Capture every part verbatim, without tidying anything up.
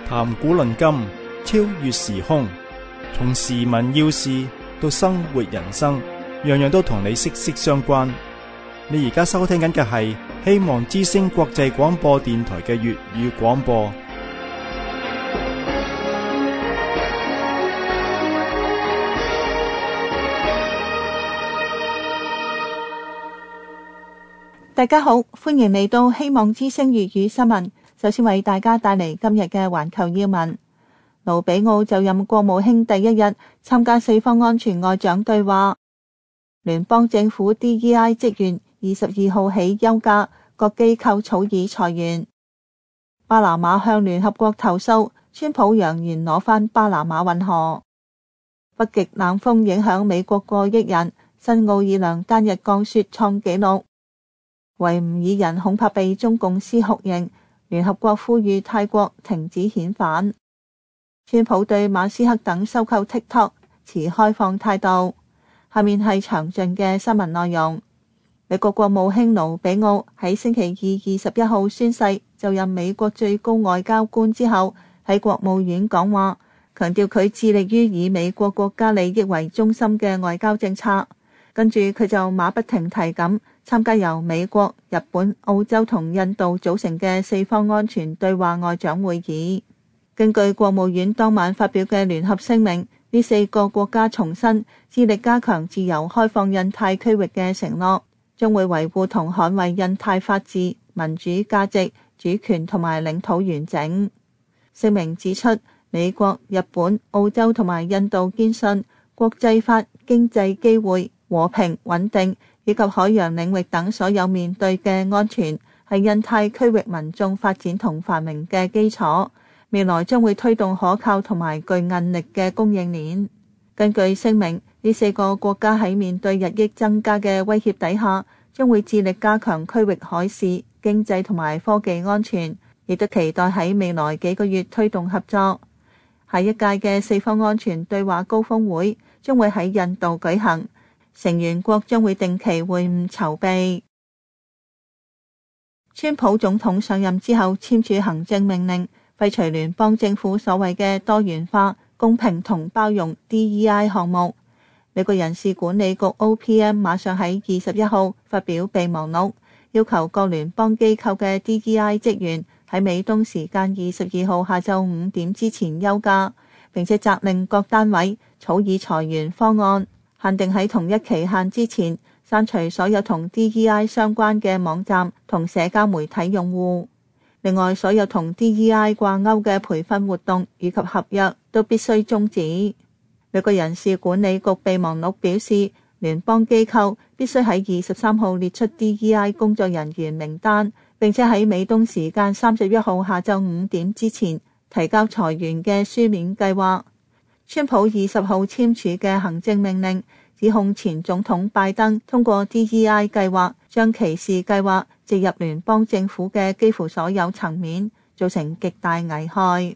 談古論今，超越時空，從時聞要事到生活人生，樣樣都同你息息相關。你而家收聽緊嘅係希望之聲國際廣播電台嘅粵語廣播。 大家好，歡迎嚟到希望之聲粵語新聞。首先為大家帶嚟今日嘅環球要聞。盧比奧就任國務卿第一日參加四方安全外長對話。聯邦政府 D E I 職員二十二號起休假，各機構草擬裁員。巴拿馬向聯合國投訴，川普揚言攞返巴拿馬運河。北極冷風影響美國過億人，新奧爾良單日降雪創紀錄。維吾爾人恐怕被中共施酷刑，聯合國呼籲泰國停止遣返。川普對馬斯克等收購 TikTok 持開放態度。下面係詳盡嘅新聞內容。美國國務卿盧比奧喺星期二二十一號宣誓就任美國最高外交官之後，喺國務院講話，強調佢致力於以美國國家利益為中心嘅外交政策。跟住佢就馬不停蹄咁參加由美國、日本、澳洲同印度組成嘅四方安全對話外長會議。根據國務院當晚發表嘅聯合聲明，呢四個國家重申致力加強自由開放印太區域嘅承諾，將會維護同捍衛印太法治、民主價值、主權同埋領土完整。聲明指出，美國、日本、澳洲同埋印度堅信國際法、經濟機會、和平穩定以及海洋領域等所有面對嘅安全係印太區域民眾發展同繁榮嘅基礎，未來將會推動可靠同埋具韌力嘅供應鏈。根據聲明，呢四個國家喺面對日益增加嘅威脅底下，將會致力加強區域海事、經濟同埋科技安全，亦都期待喺未來幾個月推動合作。下一屆嘅四方安全對話高峰會將會喺印度舉行，成員國將會定期會晤籌備。川普總統上任之後簽署行政命令，廢除聯邦政府所謂嘅多元化、公平同包容 D E I 項目。美國人事管理局 O P M 馬上喺二十一號發表備忘錄，要求各聯邦機構嘅 D E I 職員喺美東時間二十二號下晝五點之前休假，並且責令各單位草擬裁員方案，限定喺同一期限之前刪除所有同 D E I 相關嘅網站同社交媒體用戶。另外，所有同 D E I 掛鈎嘅培訓活動以及合約都必須終止。美國人事管理局備忘錄表示，聯邦機構必須喺二十三號列出 D E I 工作人員名單，並且喺美東時間三十一號下晝五點之前提交裁員嘅書面計劃。川普二十號簽署嘅行政命令指控前總統拜登通過 D E I 計劃將歧視計劃植入聯邦政府嘅幾乎所有層面，造成極大危害。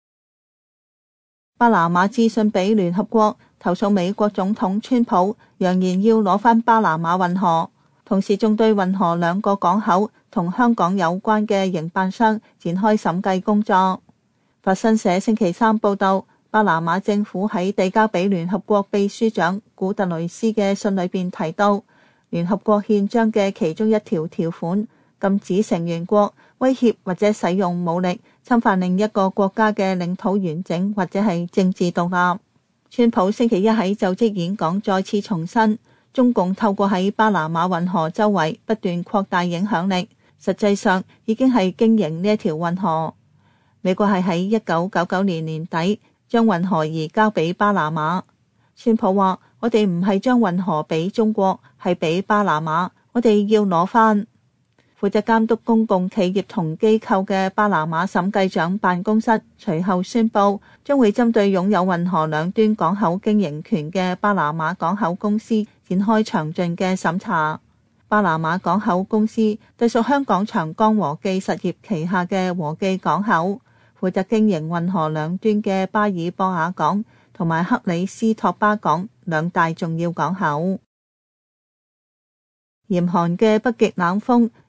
巴拿馬致信俾聯合國投訴美國總統川普揚言要攞返巴拿馬運河，同時仲對運河兩個港口同香港有關嘅營辦商展開審計工作。法新社星期三報道，巴拿馬政府喺遞交俾聯合國秘書長古特雷斯嘅信裏邊提到，聯合國憲章嘅其中一條條款禁止成員國威脅或者使用武力侵犯另一個國家嘅領土完整或者係政治獨立。川普星期一喺就職演講再次重申，中共透過喺巴拿馬運河周圍不斷擴大影響力，實際上已經係經營呢一條運河。美國係喺一九九九年年底將運河移交俾巴拿馬。川普話：我哋唔係將運河俾中國，係俾巴拿馬，我哋要攞返。負責監督公共企業同機構嘅巴拿馬審計長辦公室隨後宣布，將會針對擁有運河兩端港口經營權嘅巴拿馬港口公司展開詳盡嘅審查。巴拿馬港口公司隸屬香港長江和記實業旗下嘅和記港口，負責經營運河兩端嘅巴爾博亞港同埋克里斯托巴港兩大重要港口。嚴寒嘅北極冷風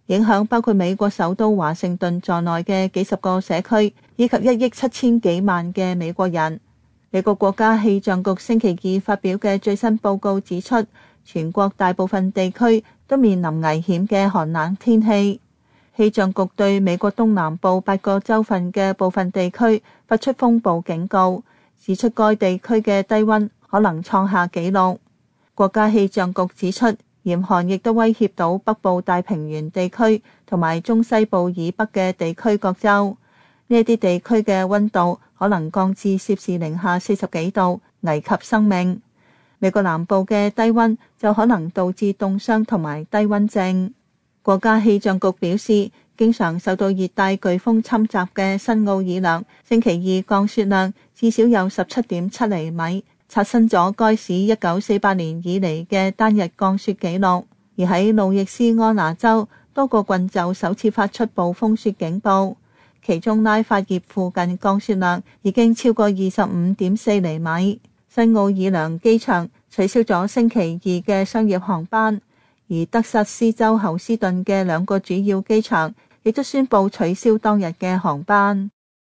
影響包括美國首都華盛頓在內嘅幾十個社區，以及一億七千幾萬嘅美國人。美國國家氣象局星期二發表嘅最新報告指出，全國大部分地區都面臨危險嘅寒冷天氣。氣象局對美國東南部八個州份嘅部分地區發出風暴警告，指出該地區嘅低溫可能創下紀錄。國家氣象局指出，嚴寒亦都威脅到北部大平原地區同埋中西部以北嘅地區各州。呢啲地區嘅溫度可能降至攝氏零下四十幾度，危及生命。美國南部嘅低溫就可能導致凍傷同埋低溫症。國家氣象局表示，經常受到熱帶颶風侵襲嘅新奧爾良星期二降雪量至少有十七點七厘米，刷新咗該市一九四八年以嚟嘅單日降雪紀錄。而喺路易斯安那州，多個郡就首次發出暴風雪警報，其中拉法葉附近降雪量已經超過二十五點四厘米。新奧爾良機場取消咗星期二嘅商業航班，而德薩斯州侯斯頓嘅兩個主要機場亦都宣布取消當日嘅航班。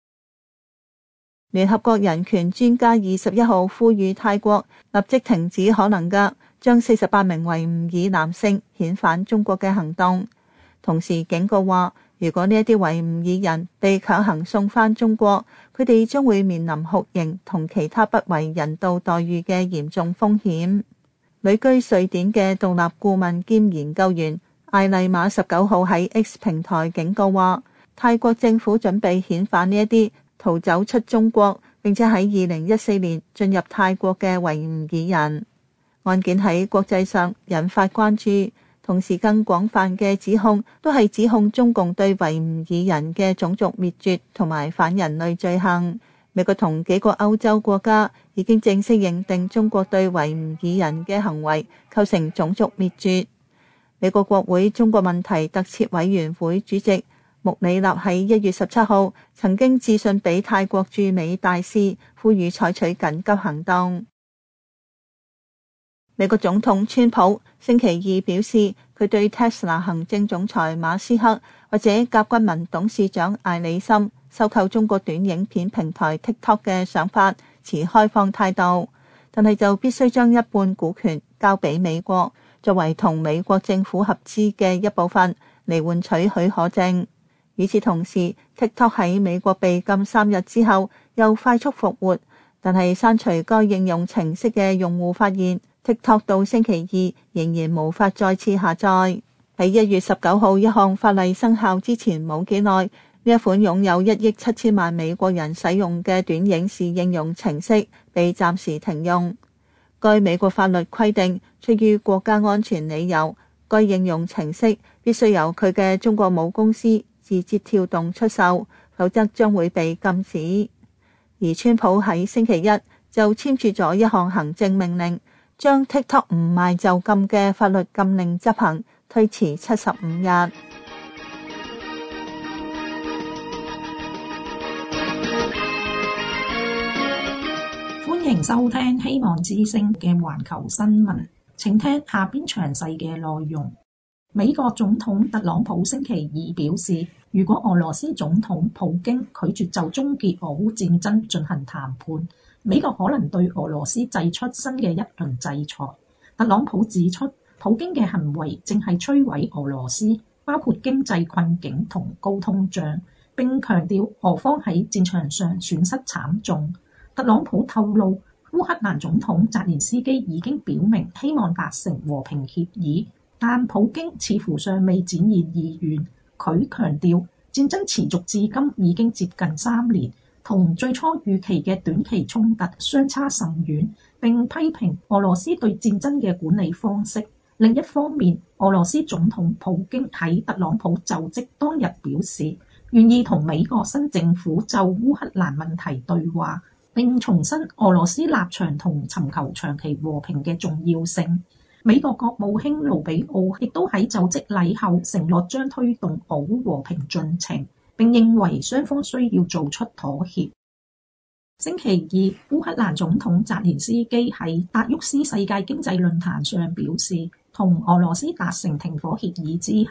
聯合國人權專家二十一號呼籲泰國立即停止可能嘅將四十八名維吾爾男性遣返中國嘅行動，同時警告話，如果呢一啲維吾爾人被強行送返中國，佢哋將會面臨酷刑同其他不為人道待遇嘅嚴重風險。旅居瑞典嘅獨立顧問兼研究員艾麗瑪十九號喺 X 平台警告話，泰國政府準備遣返呢一啲逃走出中國並且喺二零一四年進入泰國嘅維吾爾人。案件喺國際上引發關注，同時更廣泛嘅指控都係指控中共對維吾爾人嘅種族滅絕同埋反人類罪行。美國同幾個歐洲國家已經正式認定中國對維吾爾人嘅行為構成種族滅絕。美國國會中國問題特設委員會主席穆里納喺一月十七號曾經致信俾泰國駐美大使，呼籲採取緊急行動。美國總統川普星期二表示，佢對 Tesla 行政總裁馬斯克或者甲骨文董事長艾里森收購中國短影片平台 TikTok 嘅想法持開放態度，但係就必須將一半股權交俾美國，作為同美國政府合資嘅一部分嚟換取許可證。與此同時 ，TikTok 喺美國被禁三日之後又快速復活，但係刪除該應用程式嘅用戶發現，TikTok 到星期二仍然無法再次下載。喺一月十九號一項法例生效之前冇幾耐，呢一款擁有一億七千萬美國人使用嘅短影視應用程式被暫時停用。該美國法律規定，出於國家安全理由，該應用程式必須由佢嘅中國母公司字節跳動出售，否則將會被禁止。而川普喺星期一就簽署咗一項行政命令，將 TikTok 唔賣就禁嘅法律禁令執行推遲七十五日。 歡迎收聽希望之聲嘅環球新聞，請聽下邊詳細嘅內容。美國總統特朗普星期二表示，如果俄羅斯總統普京拒絕就終結俄烏戰爭進行談判，美國可能對俄羅斯祭出新嘅一輪制裁。特朗普指出，普京嘅行為正係摧毀俄羅斯，包括經濟困境同高通脹，並強調俄方喺戰場上損失慘重。特朗普透露，烏克蘭總統澤連斯基已經表明希望達成和平協議，但普京似乎尚未展現意願。佢強調，戰爭持續至今已經接近三年，同最初預期嘅短期衝突相差甚遠，並批評俄羅斯對戰爭嘅管理方式。另一方面，俄羅斯總統普京喺特朗普就職當日表示，願意同美國新政府就烏克蘭問題對話，並重申俄羅斯立場同尋求長期和平嘅重要性。美國國務卿盧比奧亦都喺就職禮後承諾將推動俄烏和平進程，並認為雙方需要做出妥協。星期二，烏克蘭總統澤連斯基喺達沃斯世界經濟論壇上表示，同俄羅斯達成停火協議之後，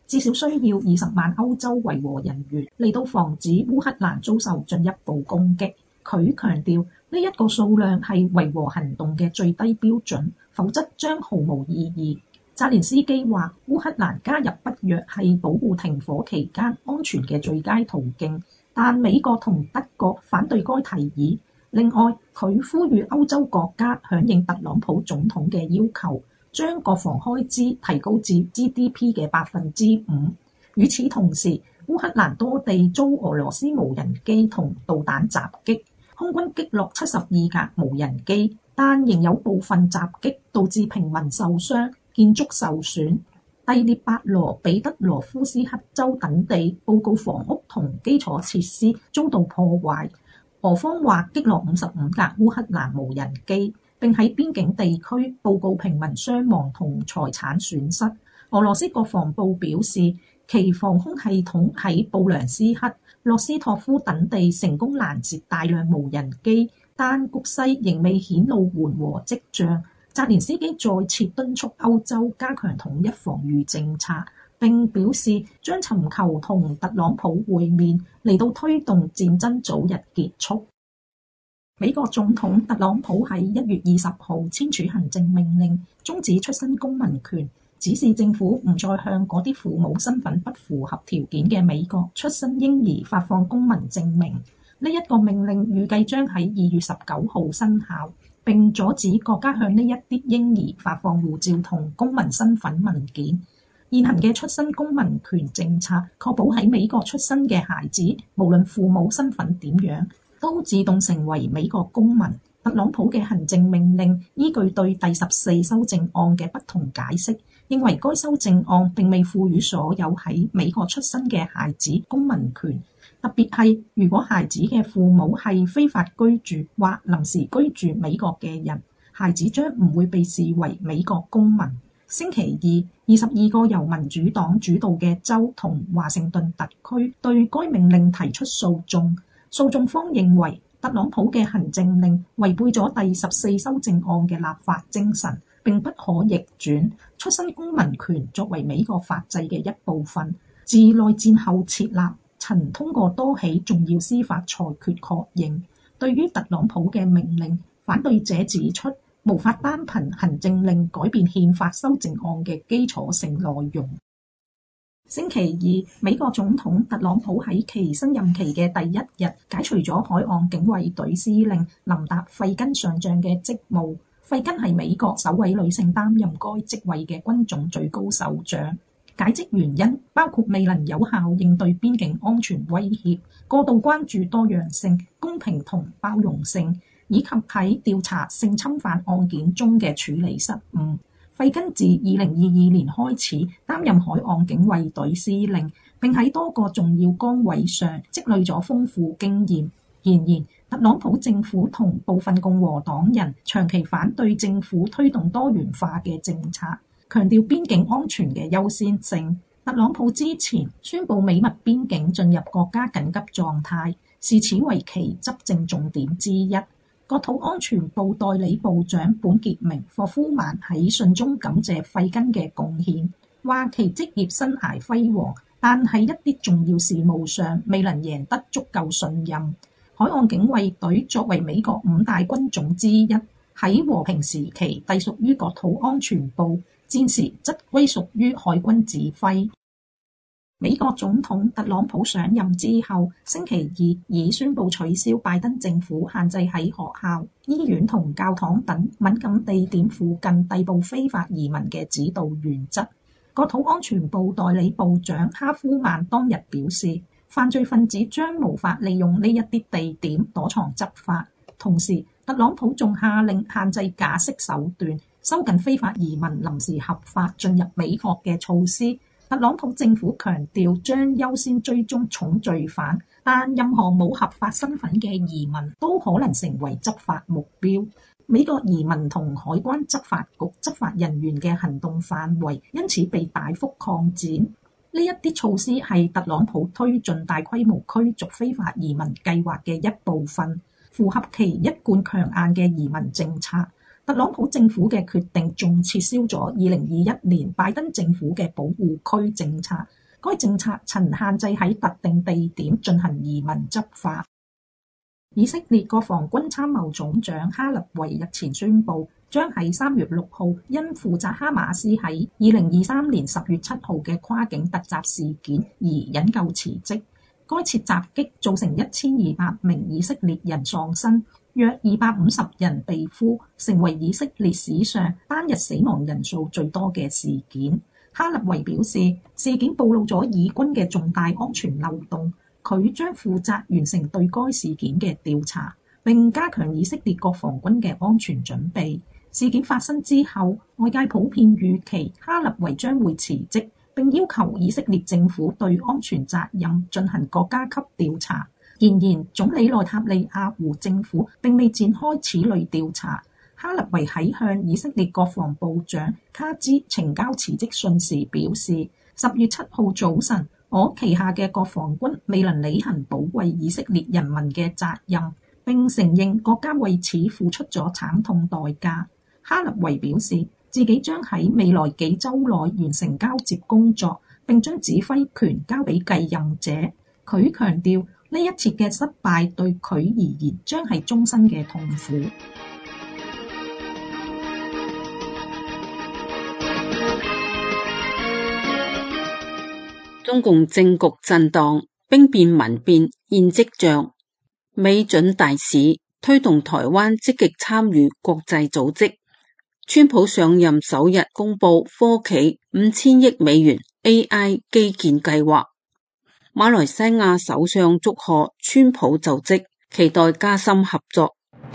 至少需要二十萬歐洲維和人員嚟到防止烏克蘭遭受進一步攻擊。佢強調呢一個數量係維和行動嘅最低標準，否則將毫無意義。澤連斯基話：烏克蘭加入北約係保護停火期間安全嘅最佳途徑，但美國同德國反對該提議。另外，佢呼籲歐洲國家響應特朗普總統嘅要求，將國防開支提高至 G D P 嘅百分之五。與此同時，烏克蘭多地遭俄羅斯無人機同導彈襲擊，空軍擊落七十二架無人機，但仍有部分襲擊導致平民受傷，建築受損。第聶伯羅彼得羅夫斯克州等地報告房屋同基礎設施遭到破壞。俄方話擊落五十五架烏克蘭無人機，並喺邊境地區報告平民傷亡同財產損失。俄羅斯國防部表示，其防空系統喺布良斯克、洛斯托夫等地成功攔截大量無人機，但局勢仍未顯露緩和跡象。澤連斯基再次敦促歐洲加強統一防禦政策，並表示將尋求同特朗普會面，嚟到推動戰爭早日結束。美國總統特朗普喺一月二十號簽署行政命令，終止出生公民權，指示政府唔再向嗰啲父母身份不符合條件嘅美國出生嬰兒發放公民證明。呢一個命令預計將喺二月十九號生效，並阻止國家向呢一啲嬰兒發放護照同公民身份文件。現行嘅出生公民權政策確保喺美國出生嘅孩子，無論父母身份點樣，都自動成為美國公民。特朗普嘅行政命令依據對第十四修正案嘅不同解釋，認為該修正案並未賦予所有喺美國出生嘅孩子公民權，特別係如果孩子嘅父母係非法居住或臨時居住美國嘅人，孩子將唔會被視為美國公民。星期二，二十二個由民主黨主導嘅州同華盛頓特區對該命令提出訴訟。訴訟方認為特朗普嘅行政令違背咗第十四修正案嘅立法精神，並不可逆轉。出生公民權作為美國法制嘅一部分，自內戰後設立，曾通過多起重要司法裁決確認。對於特朗普嘅命令，反對者指出，無法單憑行政令改變憲法修正案嘅基礎性內容。星期二，美國總統特朗普喺其新任期嘅第一日解除咗海岸警衛隊司令林達費根上將嘅職務。費根係美國首位女性擔任該職位嘅軍種最高首長。解職原因包括未能有效應對邊境安全威脅、過度關注多樣性、公平同包容性，以及喺調查性侵犯案件中嘅處理失誤。費根自二零二二年開始擔任海岸警衛隊司令，並喺多個重要崗位上積累咗豐富經驗。然而，特朗普政府同部分共和黨人長期反對政府推動多元化嘅政策，強調邊境安全嘅優先性。特朗普之前宣布美墨邊境進入國家緊急狀態，視此為其執政重點之一。國土安全部代理部長本傑明霍夫曼喺信中感謝費根嘅貢獻，話其職業生涯輝煌，但喺一啲重要事務上未能贏得足夠信任。海岸警衛隊作為美國五大軍種之一，喺和平時期隸屬於國土安全部，戰時則歸屬於海軍指揮。美國總統特朗普上任之後，星期二已宣布取消拜登政府限制喺學校、醫院同教堂等敏感地點附近逮捕非法移民嘅指導原則。國土安全部代理部長哈夫曼當日表示，犯罪分子將無法利用呢一啲地點躲藏執法。同時，特朗普仲下令限制假釋手段，收緊非法移民臨時合法進入美國嘅措施。特朗普政府強調將優先追蹤重罪犯，但任何冇合法身份嘅移民都可能成為執法目標。美國移民同海關執法局執法人員嘅行動範圍因此被大幅擴展。呢一啲措施係特朗普推進大規模驅逐非法移民計劃嘅一部分，符合其一貫強硬嘅移民政策。 特朗普政府嘅決定仲撤銷咗二零二一年拜登政府嘅保護區政策，該政策曾限制喺特定地點進行移民執法。以色列國防軍參謀總長哈立維日前宣布，將喺三月六號因負責哈馬斯喺二零二三年十月七號嘅跨境突襲事件而引咎辭職。該次襲擊造成一千二百名以色列人喪生，約二百五十人被俘，成為以色列史上單日死亡人數最多嘅事件。哈立維表示，事件暴露咗以軍嘅重大安全漏洞，佢將負責完成對該事件嘅調查，並加強以色列國防軍嘅安全準備。事件發生之後，外界普遍預期哈立維將會辭職，並要求以色列政府對安全責任進行國家級調查。然而，總理內塔尼亞胡政府並未展開此類調查。哈立維喺向以色列國防部長卡茲呈交辭職信時表示，十月七號早晨，我旗下嘅國防軍未能履行保衛以色列人民嘅責任，並承認國家為此付出咗慘痛代價。哈立維表示，自己將喺未來幾週內完成交接工作，並將指揮權交俾繼任者。佢強調，呢一次嘅失敗對佢而言將係終身嘅痛苦。 中共政局震盪，兵變民變現跡象。美準大使推動台灣積極參與國際組織。川普上任首日公布科企五千億美元 A I 基建計劃。馬來西亞首相祝賀川普就職，期待加深合作。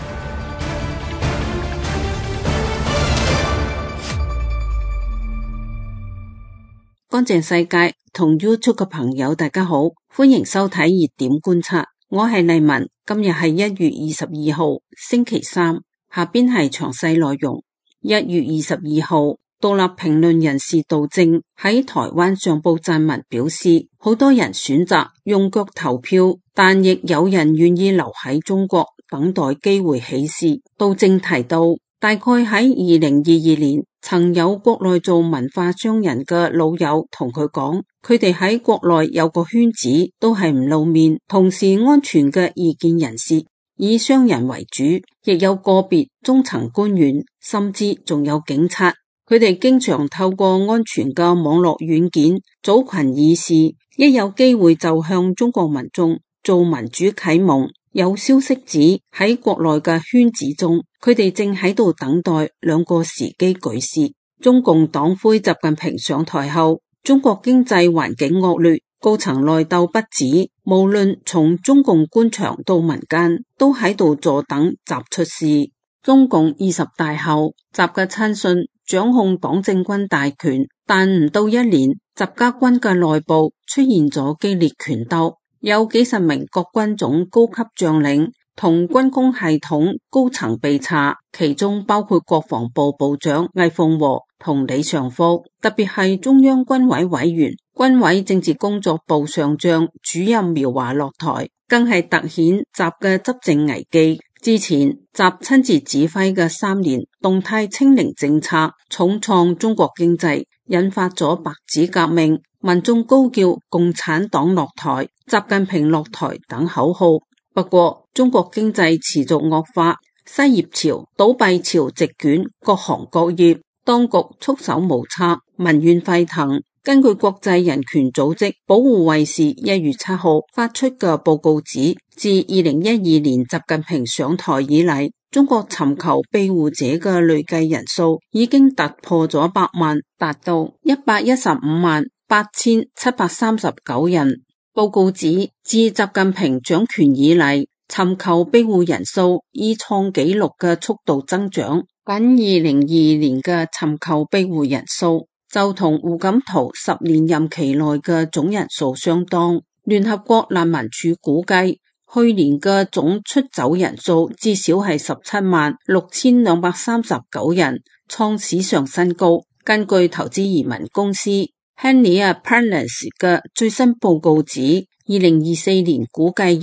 乾淨世界同 YouTube 嘅朋友大家好，歡迎收睇熱點觀察，我係麗文，今日係一月二十二號星期三，下邊係詳細內容。一月二十二號，獨立評論人士杜正喺台灣上報撰文表示，好多人選擇用腳投票，但亦有人願意留喺中國等待機會起事。杜正提到，大概喺二零二二年，曾有國內做文化商人嘅老友同佢講，佢哋喺國內有個圈子，都係唔露面，同時安全嘅意見人士，以商人為主，亦有個別中層官員，甚至仲有警察。佢哋經常透過安全嘅網絡軟件組群議事，一有機會就向中國民眾做民主啟蒙。有消息指喺國內嘅圈子中，佢哋正喺度等待兩個時機舉事。中共黨魁習近平上台後，中國經濟環境惡劣，高層內鬥不止，無論從中共官場到民間，都喺度坐等習出事。中共二十大後，習嘅親信掌控黨政軍大權，但唔到一年，習家軍嘅內部出現咗激烈權鬥。有幾十名各軍種高級將領同軍工系統高層被查，其中包括國防部部長魏鳳和同李尚福，特別係中央軍委委員、軍委政治工作部上將主任苗華落台，更係凸顯習嘅執政危機。之前習親自指揮嘅三年動態清零政策，重創中國經濟，引發咗白紙革命，民眾高叫共產黨落台、習近平落台等口號。不過中國經濟持續惡化，失業潮、倒閉潮席捲各行各業，當局束手無策，民怨沸騰。根據國際人權組織保護衛士一月七號發出嘅報告指，自二零一二年習近平上台以嚟，中國尋求庇護者嘅累計人數已經突破咗百萬，達到一百一十五萬八千七百三十九人。報告指，自習近平掌權以嚟，尋求庇護人數以創紀錄嘅速度增長。僅二零二二年嘅尋求庇護人數就同胡錦濤十年任期內嘅總人數相當。聯合國難民署估計，去年嘅總出走人數至少係十七萬六千兩百三十九人，創史上新高。根據投資移民公司 Hania Partners 嘅最新報告指，二零二四年估計有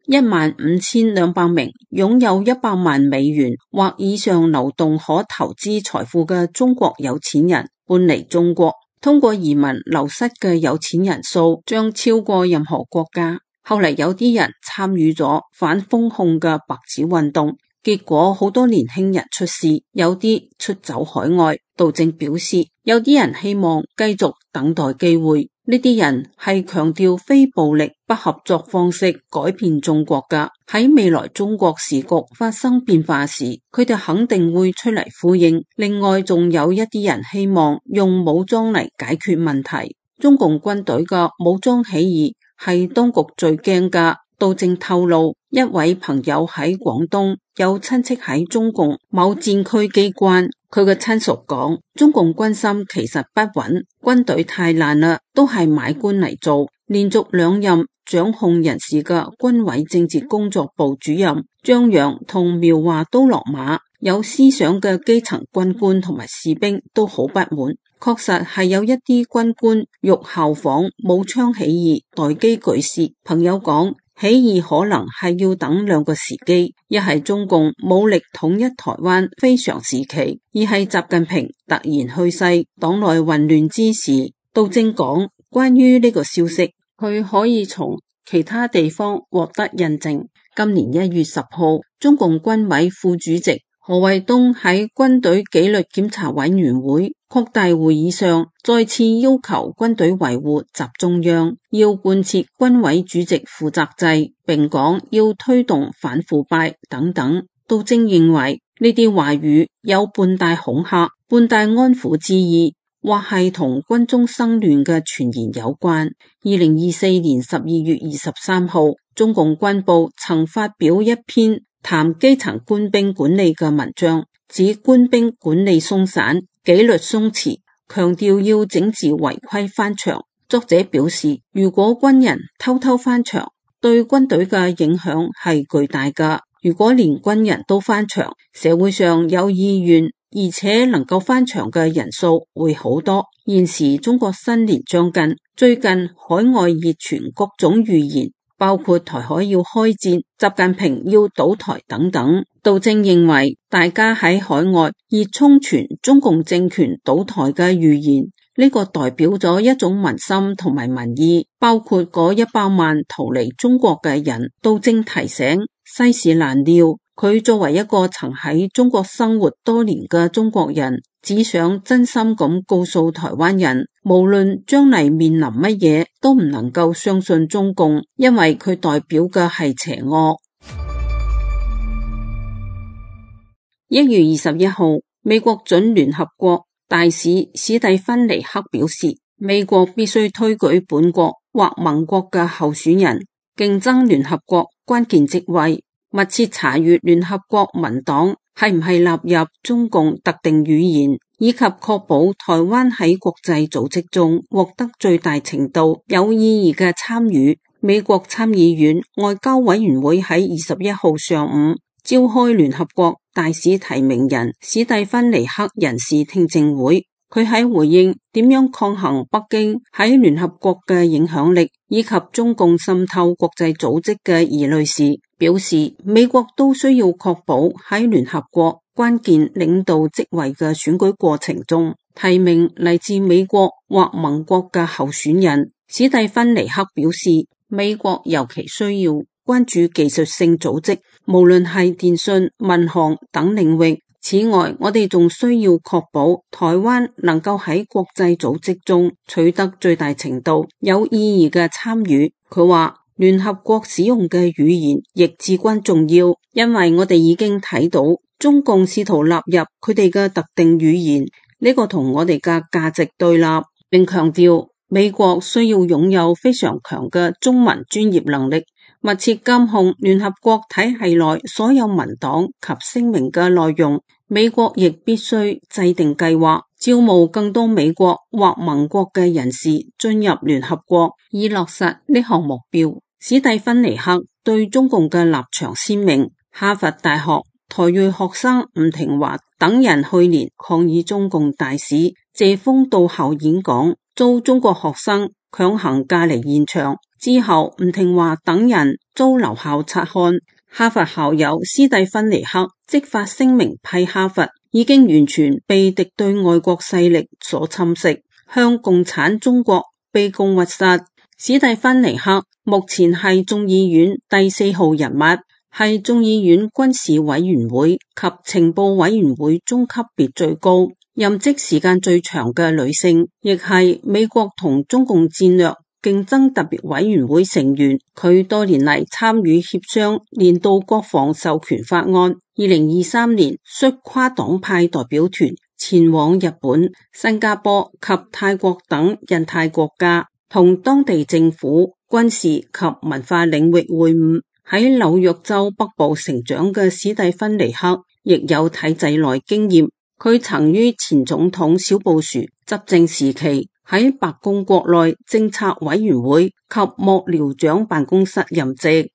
一萬五千兩百名擁有一百萬美元或以上流動可投資財富嘅中國有錢人搬離中國，通過移民流失嘅有錢人數將超過任何國家。後嚟有啲人參與咗反封控嘅白紙運動，結果好多年輕人出事，有啲出走海外。杜正表示，有啲人希望繼續等待機會，呢啲人係強調非暴力不合作方式改變中國㗎。喺未來中國時局發生變化時，佢哋肯定會出嚟呼應。另外仲有一啲人希望用武裝嚟解決問題，中共軍隊嘅武裝起義係當局最驚㗎。杜正透露，一位朋友喺廣東有親戚喺中共某戰區機關，佢嘅親屬講，中共軍心其實不穩，軍隊太爛啦，都係買官嚟做。連續兩任掌控人士嘅軍委政治工作部主任張陽同苗華都落馬，有思想嘅基層軍官同埋士兵都好不滿。確實係有一啲軍官欲效仿武昌起義，待機舉事。朋友講，起義可能係要等兩個時機，一係中共武力統一台灣非常時期，二係習近平突然去世，黨內混亂之時。杜正講，關於呢個消息，佢可以從其他地方獲得印證。今年一月十號，中共軍委副主席何衛東喺軍隊紀律檢查委員會擴大會議上再次要求軍隊維護集中央，要貫徹軍委主席負責制，並講要推動反腐敗等等。杜正認為呢啲話語有半帶恐嚇、半帶安撫之意，或係同軍中生亂嘅傳言有關。二零二四年十二月二十三號，中共軍報曾發表一篇談基層官兵管理嘅文章，指官兵管理鬆散、紀律鬆弛，強調要整治違規翻牆。作者表示，如果軍人偷偷翻牆，對軍隊嘅影響係巨大㗎。如果連軍人都翻牆，社會上有意願而且能夠翻牆嘅人數會好多。現時中國新年將近，最近海外熱傳各種預言，包括台海要開戰、習近平要倒台等等。杜正認為，大家喺海外熱衷傳中共政權倒台嘅預言，呢個代表咗一種民心同埋民意，包括嗰一百萬逃離中國嘅人。杜正提醒，世事難料，佢作為一個曾喺中國生活多年嘅中國人，只想真心咁告訴台灣人，無論將來面臨乜嘢，都唔能夠相信中共，因為佢代表嘅係邪惡。一月二十一號，美國準聯合國大使史蒂芬尼克表示，美國必須推舉本國或盟國嘅候選人，競爭聯合國關鍵職位，密切查閱聯合國文檔係唔係納入中共特定語言，以及確保台灣喺國際組織中獲得最大程度有意義嘅參與。美國參議院外交委員會喺二十一號上午召開聯合國大使提名人史蒂芬尼克人事聽證會，佢喺回應點樣抗衡北京喺聯合國嘅影響力以及中共滲透國際組織嘅疑慮時，表示美國都需要確保喺聯合國關鍵領導職位嘅選舉過程中提名嚟自美國或盟國嘅候選人。史蒂芬尼克表示，美國尤其需要關注技術性組織，無論係電信、民航等領域。此外，我哋仲需要確保台灣能夠喺國際組織中取得最大程度有意義嘅參與。佢話，聯合國使用嘅語言亦至關重要，因為我哋已經睇到中共試圖納入佢哋嘅特定語言，呢個同我哋嘅價值對立，並強調美國需要擁有非常強嘅中文專業能力，密切監控聯合國體系內所有文檔及聲明嘅內容。美國亦必須制定計劃，招募更多美國或盟國嘅人士進入聯合國，以落實呢項目標。史蒂芬尼克對中共嘅立場鮮明。哈佛大學台裔學生吳廷華等人去年抗議中共大使謝鋒到校演講，遭中國學生強行架離現場， 之後，吳廷華等人遭留校察看。哈佛校友斯蒂芬尼克即發聲明批哈佛已經完全被敵對外國勢力所侵蝕，向共產中國卑躬屈膝。史蒂芬尼克目前係眾議院第四號人物，係眾議院軍事委員會及情報委員會中級別最高、任職時間最長嘅女性，亦係美國同中共戰略競爭特別委員會成員。佢多年嚟參與協商年度國防授權法案。二零二三年率跨黨派代表團前往日本、新加坡及泰國等印太國家，同當地政府、軍事及文化領域會晤。喺紐約州北部成長嘅史蒂芬尼克亦有體制內經驗。佢曾於前總統小布殊執政時期喺白宮國內政策委員會及幕僚長辦公室任職。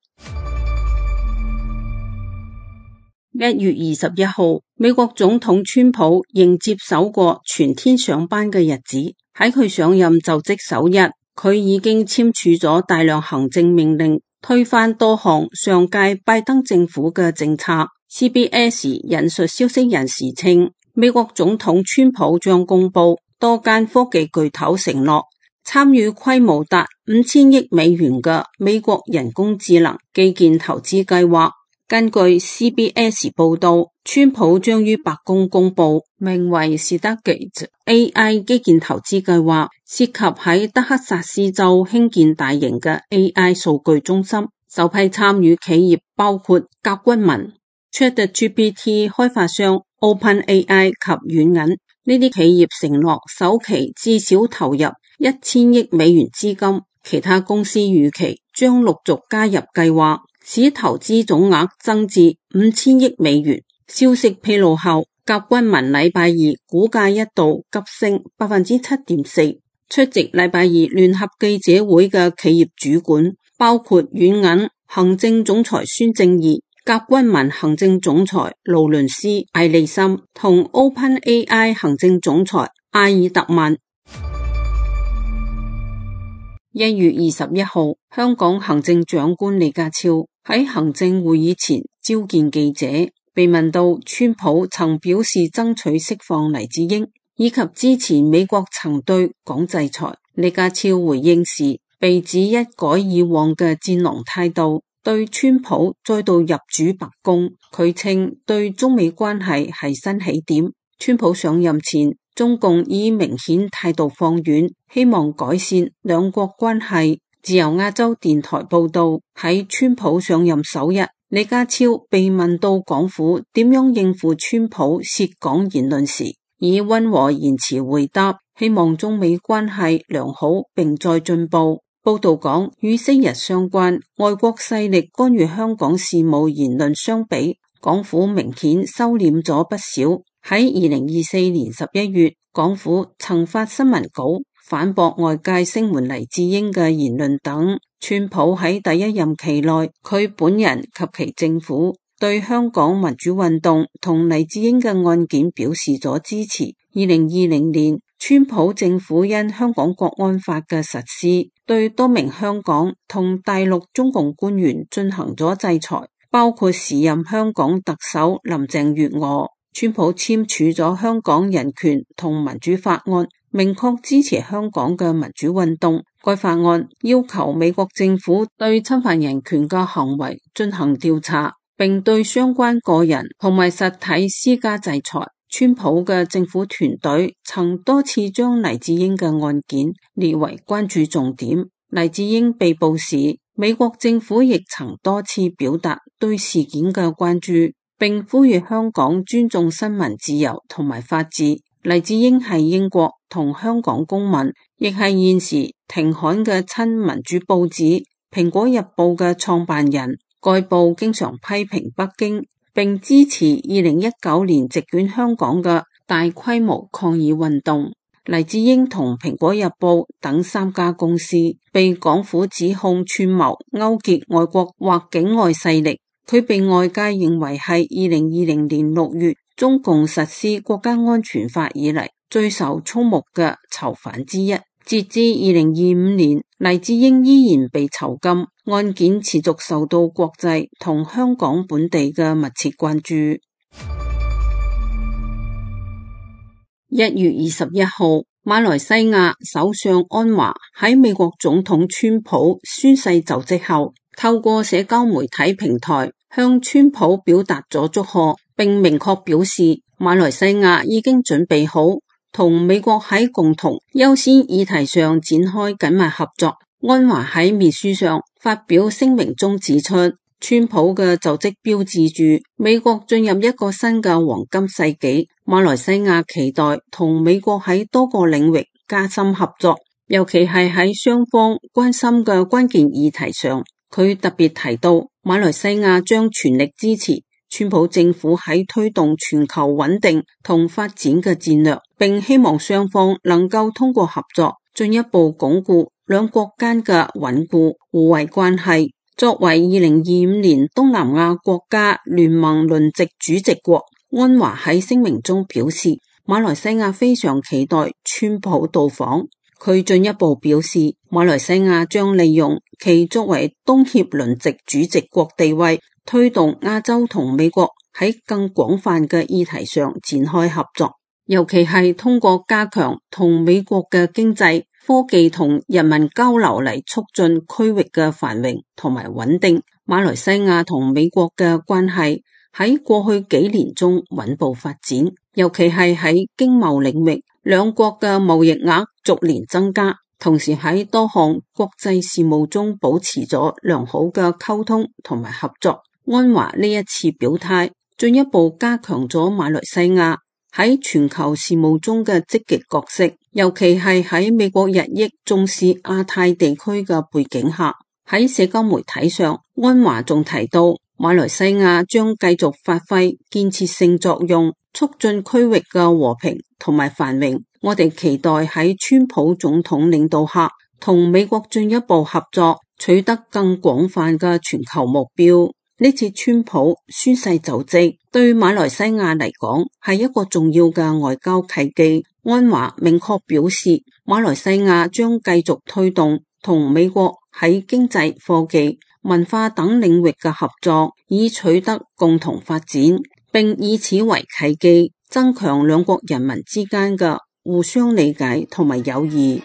一月二十一號，美國總統川普迎接首個全天上班嘅日子。喺佢上任就職首日，佢已經簽署咗大量行政命令，推翻多項上屆拜登政府嘅政策。C B S 引述消息人士稱，美國總統川普將公布多間科技巨頭承諾參與規模達五千億美元嘅美國人工智能基建投資計劃。根據 C B S 報道，川普將於白宮公布名為 Stargate A I 基建投資計劃，涉及喺德克薩斯州興建大型嘅 A I 數據中心。首批參與企業包括甲骨文、ChatGPT 開發商 OpenAI 及軟銀。呢啲企業承諾首期至少投入一千億美元資金，其他公司預期將陸續加入計劃，使投資總額增至五千億美元。消息披露後，甲骨文禮拜二股價一度急升百分之七點四。出席禮拜二聯合記者會嘅企業主管包括軟銀行政總裁孫正義、甲骨文行政總裁勞倫斯·艾利森同 OpenAI 行政總裁阿爾特曼。一月二十一號，香港行政長官李家超喺行政會議前召見記者，被問到川普曾表示爭取釋放黎智英，以及之前美國曾對港制裁，李家超回應時被指一改以往嘅戰狼態度，對川普再度入主白宮。佢稱對中美關係係新起點。川普上任前，中共已明顯態度放軟，希望改善兩國關係。自由亞洲電台報道，喺川普上任首日，李家超被問到港府點樣應付川普涉港言論時，以溫和言辭回答，希望中美關係良好並再進步。報道講，與昔日相關外國勢力干預香港事務言論相比，港府明顯收斂咗不少。喺二零二四年十一月，港府曾發新聞稿反駁外界聲援黎智英嘅言論等。川普喺第一任期內，佢本人及其政府對香港民主運動同黎智英嘅案件表示咗支持。二零二零年，川普政府因香港國安法嘅實施，對多名香港同大陸中共官員進行咗制裁，包括時任香港特首林鄭月娥。川普簽署咗香港人權同民主法案，明確支持香港嘅民主運動。該法案要求美國政府對侵犯人權嘅行為進行調查，並對相關個人同埋實體施加制裁。川普嘅政府團隊曾多次將黎智英嘅案件列為關注重點。黎智英被捕時，美國政府亦曾多次表達對事件嘅關注，並呼籲香港尊重新聞自由同埋法治。黎智英係英國同香港公民，亦係現時停刊嘅親民主報紙《蘋果日報》嘅創辦人。該報經常批評北京，並支持二零一九年席捲香港嘅大規模抗議運動。黎智英同《蘋果日報》等三家公司被港府指控串謀勾結外國或境外勢力。佢被外界認為係二零二零年六月中共實施國家安全法以嚟最受矚目嘅囚犯之一。 截至二零二五年，黎智英依然被囚禁，案件持續受到國際同香港本地嘅密切關注。一月二十一號，馬來西亞首相安華喺美國總統川普宣誓就職後，透過社交媒體平台向川普表達咗祝賀，並明確表示馬來西亞已經準備好同美國喺共同優先議題上展開緊密合作。安華喺面書上發表聲明中指出，川普嘅就職標誌住美國進入一個新嘅黃金世紀，馬來西亞期待同美國喺多個領域加深合作，尤其係喺雙方關心嘅關鍵議題上。佢特別提到，馬來西亞將全力支持川普政府喺推動全球穩定同發展嘅戰略，並希望雙方能夠通過合作進一步鞏固兩國間嘅穩固互惠關係。作為二零二五年東南亞國家聯盟輪值主席國，安華喺聲明中表示，馬來西亞非常期待川普到訪。佢進一步表示，馬來西亞將利用其作為東協輪值主席國地位，推動亞洲同美國喺更廣泛嘅議題上展開合作，尤其係通過加強同美國嘅經濟、科技同人民交流嚟促進區域嘅繁榮同埋穩定。馬來西亞同美國嘅關係喺過去幾年中穩步發展，尤其係喺經貿領域，兩國嘅貿易額逐年增加，同時喺多項國際事務中保持咗良好嘅溝通同埋合作。安華呢一次表態，進一步加強咗馬來西亞喺全球事務中嘅積極角色，尤其係喺美國日益重視亞太地區嘅背景下。喺社交媒體上，安華仲提到，馬來西亞將繼續發揮建設性作用，促進區域嘅和平同埋繁榮。我哋期待喺川普總統領導下，同美國進一步合作，取得更廣泛嘅全球目標。呢次川普宣誓就職，對馬來西亞嚟講係一個重要嘅外交契機。安華明確表示，馬來西亞將繼續推動同美國喺經濟、科技、文化等領域嘅合作，以取得共同發展，並以此為契機，增強兩國人民之間嘅互相理解同埋友誼。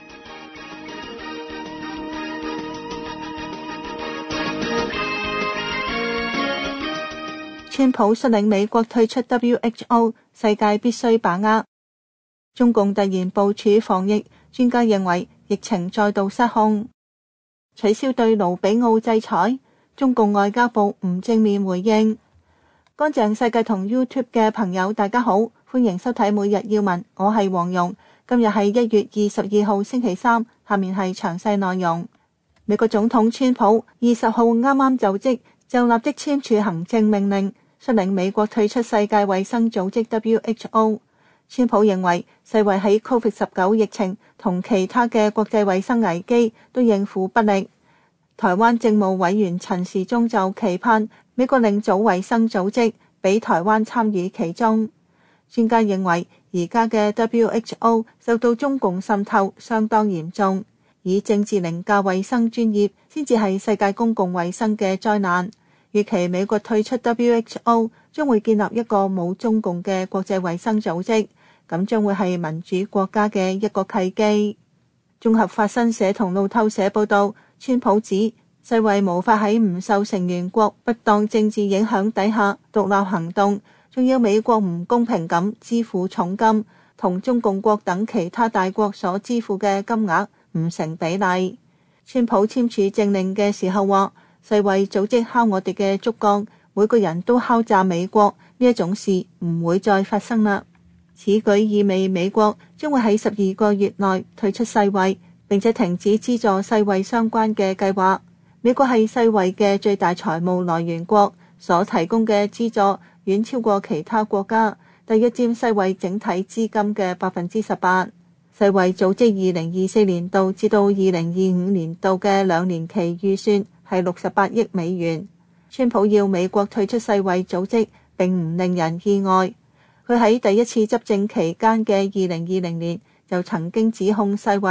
川普率領美國退出 W H O， 世界必須把握。中共突然部署防疫，專家認為疫情再度失控，取消對盧比奧制裁。中共外交部唔正面回應。乾淨世界同 YouTube 嘅朋友大家好，歡迎收睇每日要聞，我係黃蓉。今日係一月二十二號星期三，下面係詳細內容。美國總統川普二十號啱啱就職，就立即簽署行政命令，率領美國退出世界衛生組織 W H O。 川普認為世衛喺 COVID 十九 疫情同其他嘅國際衛生危機都應付不力。台灣政務委員陳時中就期盼美國另組衛生組織，俾台灣參與其中。專家認為而家嘅 W H O 受到中共滲透相當嚴重，以政治凌駕衛生專業先至係世界公共衛生嘅災難。預期美國退出 W H O 將會建立一個冇中共嘅國際衛生組織，咁將會係民主國家嘅一個契機。綜合法新社同路透社報道，川普指世衛無法喺唔受成員國不當政治影響底下獨立行動，仲要美國唔公平咁支付重金，同中共國等其他大國所支付嘅金額唔成比例。川普簽署政令嘅時候話，世衛組織敲我哋嘅竹槓，每個人都敲詐美國，呢一種事唔會再發生啦。此舉意味美國將會喺十二個月內退出世衛，並且停止資助世衛相關嘅計劃。美國係世衛嘅最大財務來源國，所提供嘅資助遠超過其他國家，大約佔世衛整體資金嘅百分之十八。世衛組織二零二四年度至到二零二五年度嘅兩年期預算係六十八億美元。川普要美國退出世衛組織並唔令人意外，佢喺第一次執政期間嘅二零二零年就曾經指控世衛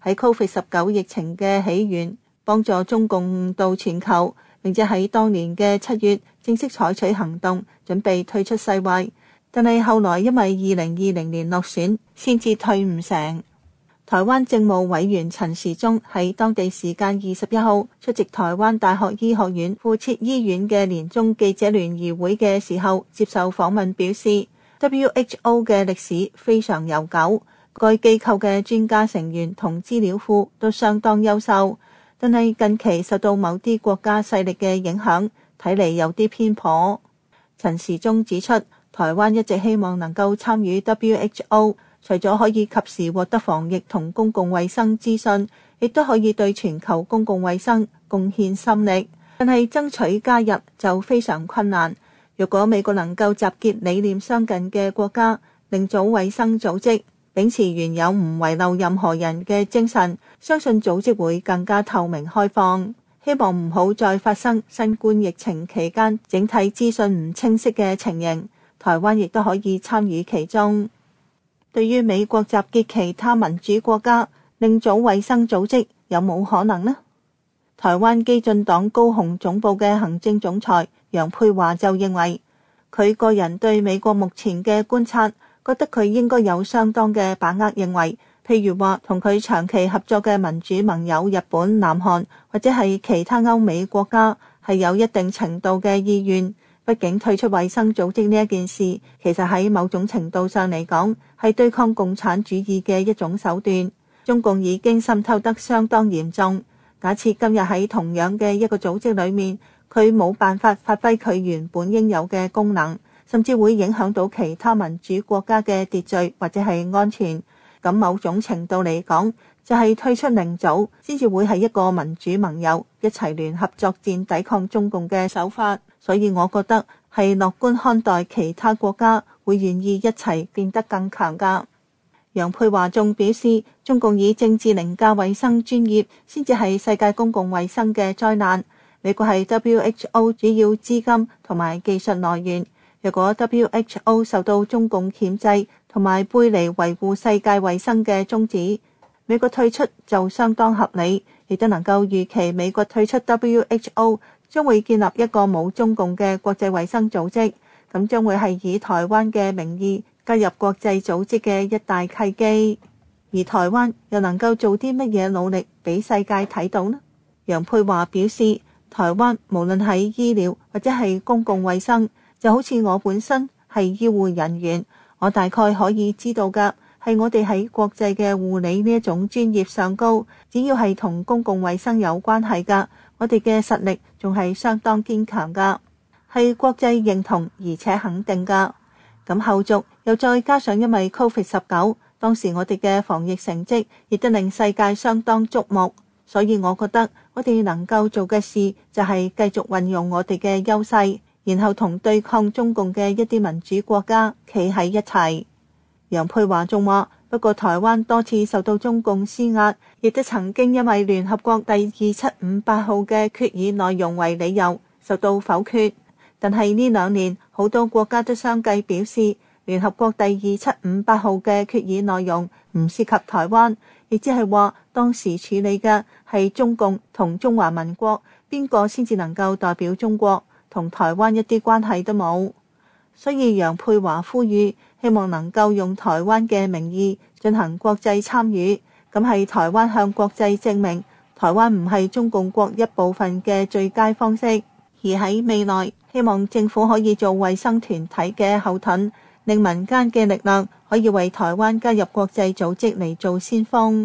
喺 Covid 十九 疫情嘅起源，幫助中共誤導全球，並且喺當年嘅七月正式採取行動，準備退出世衛。但係後來因為二零二零年落選，先至退唔成。台灣政務委員陳時中喺當地時間二十一號出席台灣大學醫學院附設醫院嘅年終記者聯誼會嘅時候，接受訪問表示 ，W H O 嘅歷史非常悠久，該機構嘅專家成員同資料庫都相當優秀，但係近期受到某啲國家勢力嘅影響，睇嚟有啲偏頗。陳時中指出，台灣一直希望能夠參與 W H O， 除咗可以及時獲得防疫同公共衛生資訊，亦都可以對全球公共衛生貢獻心力。但係爭取加入就非常困難。如果美國能夠集結理念相近嘅國家，另組衛生組織，秉持原有唔遺漏任何人嘅精神，相信組織會更加透明開放。希望唔好再發生新冠疫情期間整體資訊唔清晰嘅情形。台灣亦都可以參與其中。對於美國集結其他民主國家另組衛生組織，有冇可能呢？台灣基進黨高雄總部嘅行政總裁楊佩華就認為，佢個人對美國目前嘅觀察，覺得佢應該有相當嘅把握，認為譬如話同佢長期合作嘅民主盟友日本、南韓或者係其他歐美國家係有一定程度嘅意願。畢竟退出衛生組織呢一件事，其實喺某種程度上嚟講，係對抗共產主義嘅一種手段。中共已經滲透得相當嚴重。假設今日喺同樣嘅一個組織裏面，佢冇辦法發揮佢原本應有嘅功能，甚至會影響到其他民主國家嘅秩序或者係安全。咁某種程度嚟講，就係退出另組，先至會係一個民主盟友一齊聯合作戰抵抗中共嘅手法。所以我覺得係樂觀看待其他國家會願意一齊變得更強㗎。楊佩華仲表示，中共以政治凌駕衛生專業，先至係世界公共衛生嘅災難。美國係 W H O 主要資金同埋技術來源。若果 W H O 受到中共鉗制同埋背離維護世界衛生嘅宗旨，美國退出就相當合理，亦都能夠預期美國退出 W H O 將會建立一個冇中共嘅國際衛生組織，咁將會係以台灣嘅名義加入國際組織嘅一大契機。而台灣又能夠做啲乜嘢努力俾世界睇到呢？楊佩華表示，台灣無論喺醫療或者係公共衛生，就好似我本身係醫護人員，我大概可以知道㗎，係我哋喺國際嘅護理呢一種專業上高，只要係同公共衛生有關係㗎，我哋嘅實力仲係相當堅強㗎，係國際認同而且肯定㗎。咁後續又再加上因為 Covid 十九，當時我哋嘅防疫成績亦都令世界相當矚目，所以我覺得我哋能夠做嘅事就係繼續運用我哋嘅優勢，然後同對抗中共嘅一啲民主國家企喺一齊。楊佩華仲話，不過台灣多次受到中共施壓，亦都曾經因為聯合國第二七五八號嘅決議內容為理由受到否決。但係呢兩年好多國家都相繼表示，聯合國第二七五八號嘅決議內容唔涉及台灣，亦即係話當時處理嘅係中共同中華民國，邊個先至能夠代表中國，同台灣一啲關係都冇。所以楊佩華呼籲，希望能夠用台灣嘅名義進行國際參與，咁係台灣向國際證明台灣唔係中共國一部分嘅最佳方式。而喺未來，希望政府可以做衛生團體嘅後盾，令民間嘅力量可以為台灣加入國際組織嚟做先鋒。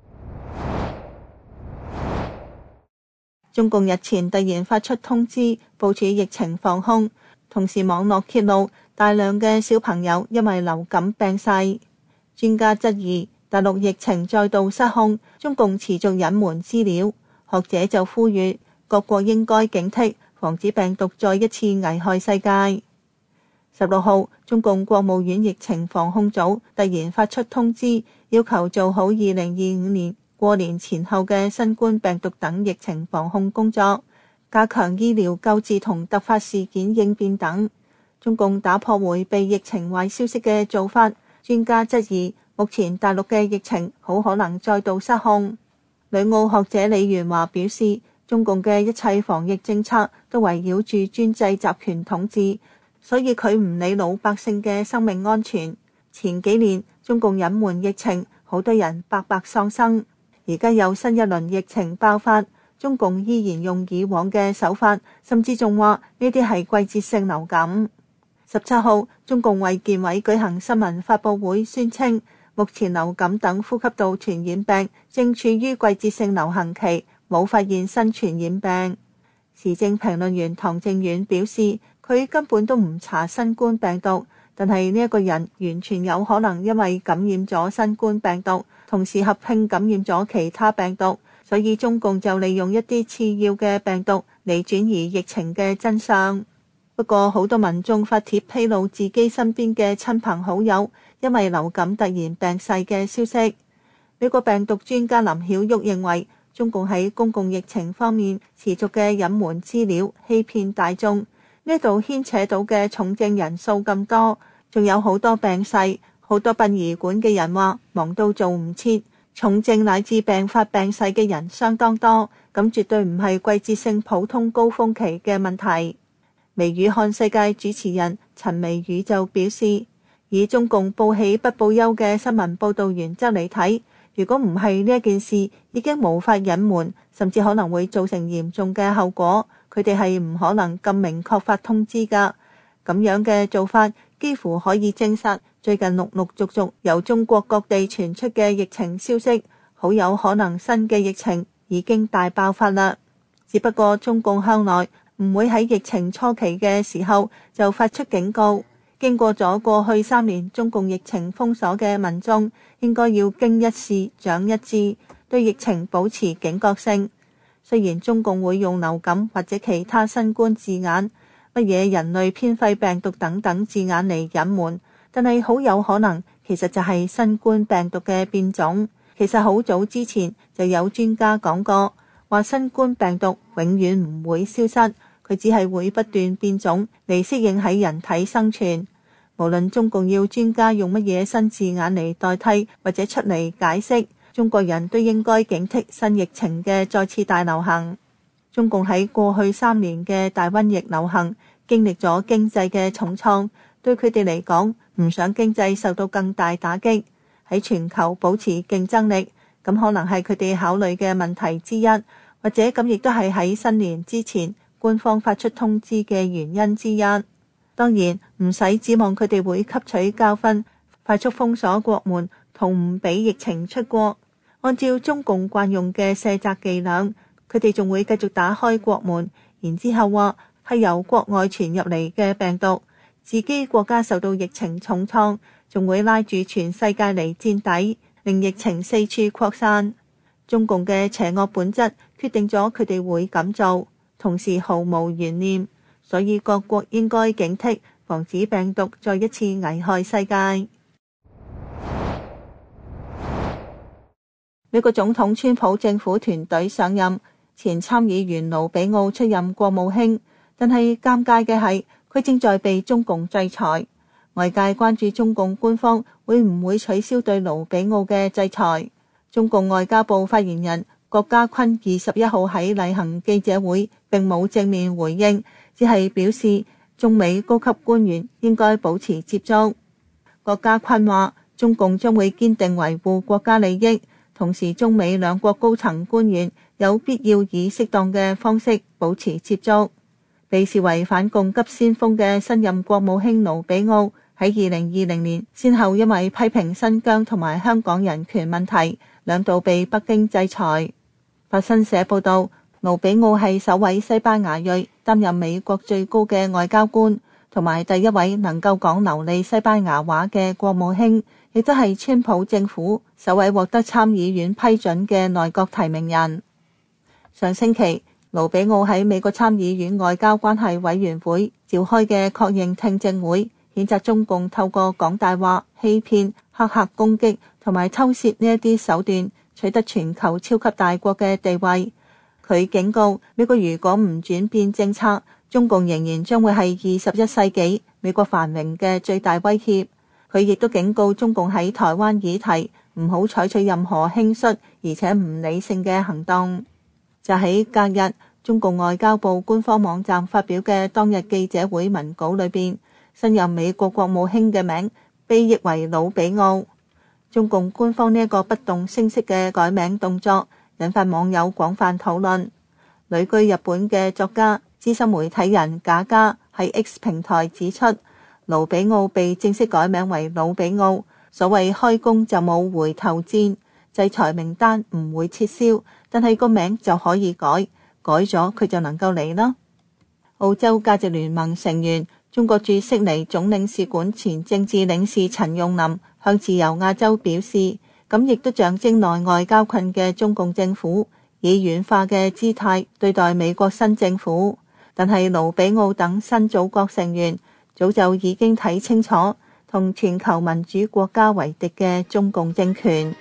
中共日前突然發出通知，部署疫情防控，同時網絡揭露大量嘅小朋友因為流感病逝。專家質疑大陸疫情再度失控，中共持續隱瞞資料。學者就呼籲各國應該警惕，防止病毒再一次危害世界。十六號，中共國務院疫情防控組突然發出通知，要求做好二零二五年過年前後嘅新冠病毒等疫情防控工作，加強醫療救治同突發事件應變等。中共打破迴避疫情壞消息嘅做法，專家質疑目前大陸嘅疫情好可能再度失控。旅澳學者李元華表示，中共嘅一切防疫政策都圍繞住專制集權統治，所以佢唔理老百姓嘅生命安全。前幾年中共隱瞞疫情，好多人白白喪生。而家有新一輪疫情爆發，中共依然用以往嘅手法，甚至仲話呢啲係季節性流感。十七號，中共衛健委舉行新聞發佈會，宣稱目前流感等呼吸道傳染病正處於季節性流行期，冇發現新傳染病。時政評論員唐正遠表示，佢根本都唔查新冠病毒，但係呢一個人完全有可能因為感染咗新冠病毒，同時合併感染咗其他病毒，所以中共就利用一啲次要嘅病毒嚟轉移疫情嘅真相。不過好多民眾發帖披露自己身邊嘅親朋好友因為流感突然病逝嘅消息。美國病毒專家林曉旭認為，中共喺公共疫情方面持續嘅隱瞞資料，欺騙大眾。呢度牽扯到嘅重症人數咁多，仲有好多病逝，好多殯儀館嘅人話忙到做唔切，重症乃至病發病逝嘅人相當多，咁絕對唔係季節性普通高峰期嘅問題。微語看世界主持人陳微宇就表示，以中共報喜不報憂嘅新聞報導原則嚟睇，如果唔係呢一件事已經無法隱瞞，甚至可能會造成嚴重嘅後果，佢哋係唔可能咁明確發通知㗎。咁樣嘅做法幾乎可以證實最近陸陸續續由中國各地傳出嘅疫情消息，好有可能新嘅疫情已經大爆發啦。只不過中共向來唔會喺疫情初期嘅時候就發出警告。經過咗過去三年中共疫情封鎖嘅民眾，應該要經一事長一智，對疫情保持警覺性。雖然中共會用流感或者其他新冠字眼，乜嘢人類偏廢病毒等等字眼嚟隱瞞，但係好有可能其實就係新冠病毒嘅變種。其實好早之前就有專家講過，話新冠病毒永遠唔會消失，佢只係會不斷變種嚟適應喺人體生存。無論中共要專家用乜嘢新字眼嚟代替或者出嚟解釋，中國人都應該警惕新疫情嘅再次大流行。中共喺過去三年嘅大瘟疫流行，經歷咗經濟嘅重創，對佢哋嚟講，唔想經濟受到更大打擊，喺全球保持競爭力，咁可能係佢哋考慮嘅問題之一，或者咁亦都係喺新年之前官方發出通知嘅原因之一。當然唔使指望佢哋會吸取教訓，快速封鎖國門同唔俾疫情出國。按照中共慣用嘅卸責伎倆，佢哋仲會繼續打開國門，然之後話係由國外傳入嚟嘅病毒，自己國家受到疫情重創，仲會拉住全世界嚟墊底，令疫情四處擴散。中共嘅邪惡本質決定咗佢哋會咁做，同時毫無懸念。所以各國應該警惕，防止病毒再一次危害世界。美國總統川普政府團隊上任，前參議員盧比奧出任國務卿，但係尷尬嘅係佢正在被中共制裁。外界關注中共官方會唔會取消對盧比奧嘅制裁。中共外交部發言人郭家坤二十一號喺例行記者會並冇正面回應，只係表示中美高級官員應該保持接觸。郭家坤話，中共將會堅定維護國家利益，同時中美兩國高層官員有必要以適當嘅方式保持接觸。被視為反共急先鋒嘅新任國務卿盧比奧喺二零二零年先後因為批評新疆同埋香港人權問題，兩度被北京制裁。法新社報道，盧比奧係首位西班牙裔擔任美國最高嘅外交官，同埋第一位能夠講流利西班牙話嘅國務卿，亦都係川普政府首位獲得參議院批准嘅內閣提名人。上星期，盧比奧喺美國參議院外交關係委員會召開嘅確認聽證會，譴責中共透過講大話、欺騙、黑客攻擊同埋偷竊呢一啲手段，取得全球超級大國嘅地位。佢警告美國如果唔轉變政策，中共仍然將會係二十一世紀美國繁榮嘅最大威脅。 佢亦都警告中共喺台灣議題唔好採取任何輕率而且唔理性嘅行動。就喺隔日，中共外交部官方網站發表嘅當日記者會文稿裏邊，新任美國國務卿嘅名被譯為魯比奧。中共官方呢一個不動聲色嘅改名動作，引發網友廣泛討論。旅居日本嘅作家、資深媒體人賈嘉喺 X 平台指出，魯比奧被正式改名為魯比奧，所謂開弓就冇回頭箭，制裁名單唔會撤銷，但係個名就可以改，改咗佢就能夠嚟啦。澳洲價值聯盟成員、中國駐悉尼總領事館前政治領事陳用林向自由亞洲表示，咁亦都象徵內外交困嘅中共政府以軟化嘅姿態對待美國新政府，但係魯比奧等新組閣成員早就已經睇清楚同全球民主國家為敵嘅中共政權。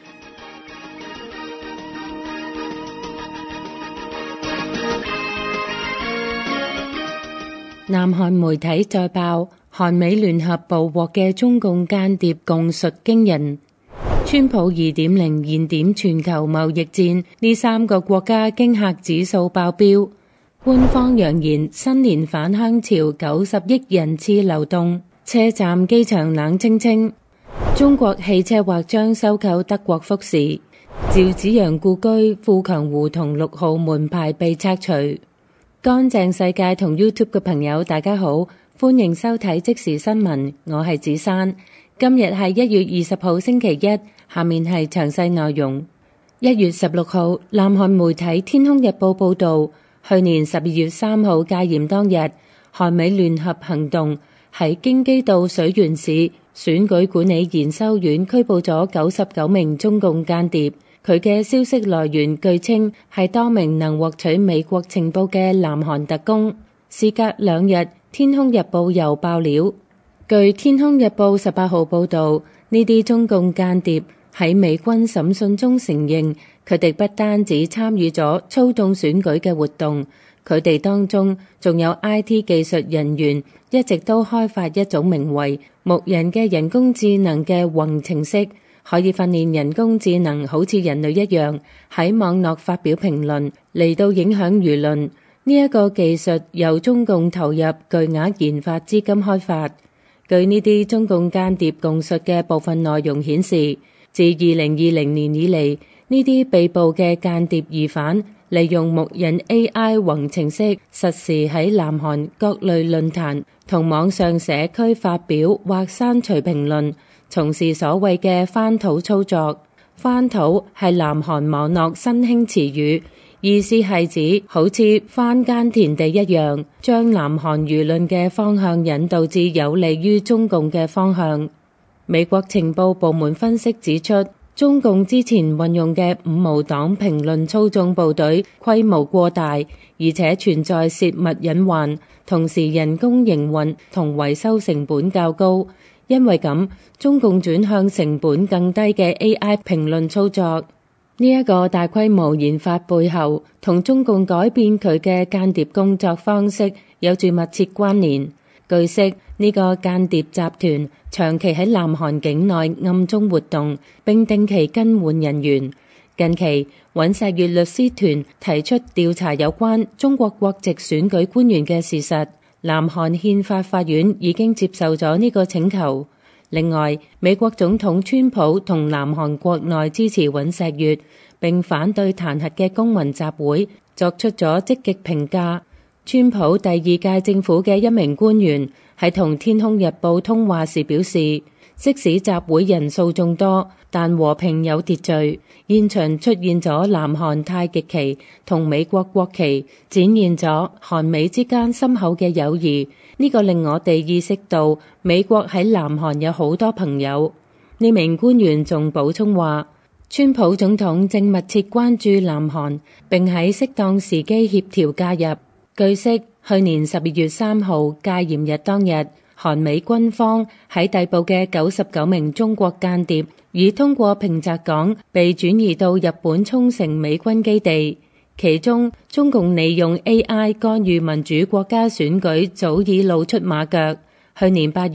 南韓媒體再爆，韓美聯合捕獲嘅中共間諜供述驚人。川普二點零燃點全球貿易戰，呢三個國家驚嚇指數爆標。官方揚言新年返鄉潮九十億人次流動，車站機場冷清清。中國汽車或將收購德國福士。趙紫陽故居富強胡同六號門牌被拆除。乾淨世界同 YouTube 嘅朋友大家好，歡迎收睇即時新聞，我係子珊。今日係一月二十號星期一，下面係詳細內容。一月十六號，南韓媒體天空日報報道，去年十二月三號戒嚴當日，韓美聯合行動喺京畿道水原市選舉管理研修院拘捕咗九十九名中共間諜。佢嘅消息來源據稱係多名能獲取美國情報嘅南韓特工。事隔兩日，天空日報又爆料。據天空日報十八號報道，呢啲中共間諜喺美軍審訊中承認，佢哋不單止參與咗操縱選舉嘅活動，佢哋當中仲有 I T 技術人員，一直都開發一種名為牧人嘅人工智能嘅宏程式。可以訓練人工智能好似人類一樣喺網絡發表評論，嚟到影響輿論。呢一個技術由中共投入巨額研發資金開發。據呢啲中共間諜供述嘅部分內容顯示，自二零二零年以嚟，呢啲被捕嘅間諜疑犯利用牧人 A I 宏程式，實時喺南韓各類論壇同網上社區發表或刪除評論，從事所謂嘅翻土操作。翻土係南韓網絡新興詞語，意思係指好似翻耕田地一樣，將南韓輿論嘅方向引導至有利於中共嘅方向。美國情報部門分析指出，中共之前運用嘅五毛黨評論操縱部隊規模過大，而且存在泄密隱患，同時人工營運同維修成本較高。因為咁，中共轉向成本更低嘅 A I 評論操作。呢一個大規模研發背後，同中共改變佢嘅間諜工作方式有住密切關聯。據悉，呢個間諜集團長期喺南韓境內暗中活動，並定期更換人員。近期，尹錫悅律師團提出調查有關中國國籍選舉官員嘅事實。南韓憲法法院已經接受咗呢個請求。另外，美國總統川普同南韓國內支持尹錫悅並反對彈劾嘅公民集會作出咗積極評價。川普第二屆政府嘅一名官員喺同天空日報通話時表示，即使集會人數眾多，但和平有秩序。現場出現咗南韓太極旗同美國國旗，展現咗韓美之間深厚嘅友誼。呢個令我哋意識到美國喺南韓有好多朋友。呢名官員仲補充話，川普總統正密切關注南韓，並喺適當時機協調介入。據悉，去年十二月三號戒嚴日當日，韓美軍方喺逮捕嘅九十九名中國間諜，已通過平澤港被轉移到日本沖繩美軍基地。其中，中共利用 A I 干預民主國家選舉早已露出馬腳。去年八月，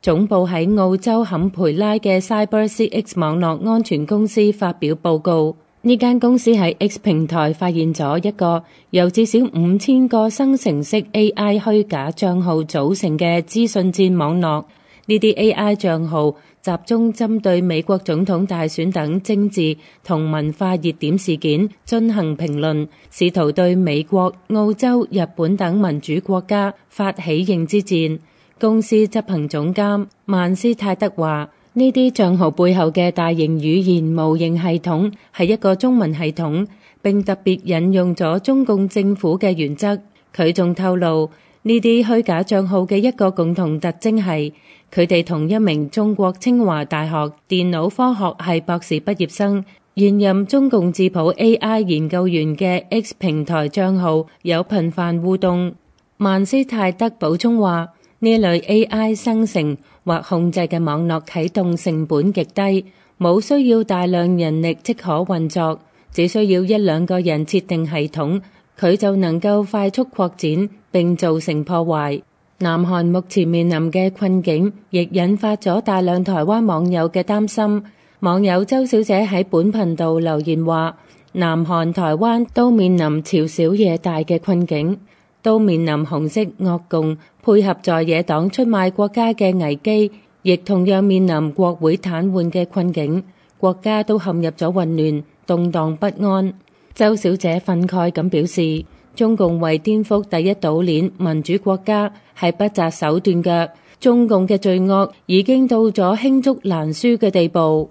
總部喺澳洲坎培拉嘅 CyberCX 網絡安全公司發表報告，呢間公司喺 X 平台發現咗一個由至少五千個生成式 A I 虛假賬號組成嘅資訊戰網絡。呢啲 A I 賬號集中針對美國總統大選等政治同文化熱點事件進行評論，試圖對美國、澳洲、日本等民主國家發起認知戰。公司執行總監曼斯泰德話：呢啲賬號背後嘅大型語言模型系統係一個中文系統，並特別引用咗中共政府嘅原則。佢仲透露，呢啲虛假賬號嘅一個共同特徵係，佢哋同一名中國清華大學電腦科學系博士畢業生、現任中共智譜 A I 研究員嘅 X 平台賬號有頻繁互動。曼斯泰德補充話：呢類 A I 生成或控制嘅網絡啟動成本極低，冇需要大量人力即可運作，只需要一兩個人設定系統，佢就能夠快速擴展並造成破壞。南韓目前面臨嘅困境，亦引發咗大量台灣網友嘅擔心。網友周小姐喺本頻道留言話：南韓、台灣都面臨朝小野大嘅困境，都面臨紅色惡共配合在野黨出賣國家嘅危機，亦同樣面臨國會癱瘓嘅困境，國家都陷入咗混亂、動盪不安。周小姐憤慨咁表示，中共為顛覆第一島鏈民主國家係不擇手段嘅，中共嘅罪惡已經到咗罄竹難書嘅地步。